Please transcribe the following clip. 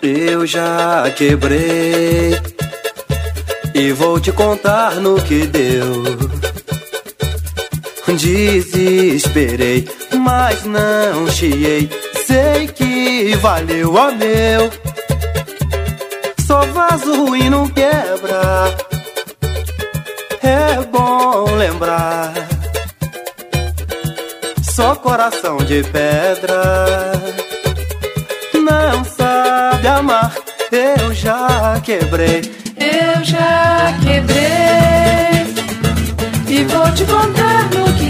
Eu já quebrei e vou te contar no que deu. Desesperei, mas não chiei. Sei que valeu, ó meu. Só vaso e não quebra. É bom lembrar. Só coração de pedra não sabe amar. Eu já quebrei. Eu já quebrei e vou te contar no que